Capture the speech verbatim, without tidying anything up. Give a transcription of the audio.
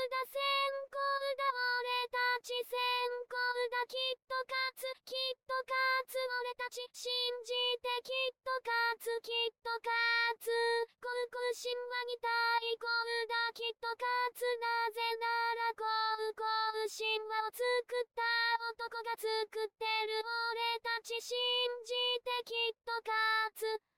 だ先行だ俺たち先行だきっと勝つきっと勝つ俺たち信じてきっと勝つきっと勝つ航空神話に対抗だきっと勝つなぜなら航空神話を作った男が作ってる俺たち信じてきっと勝つ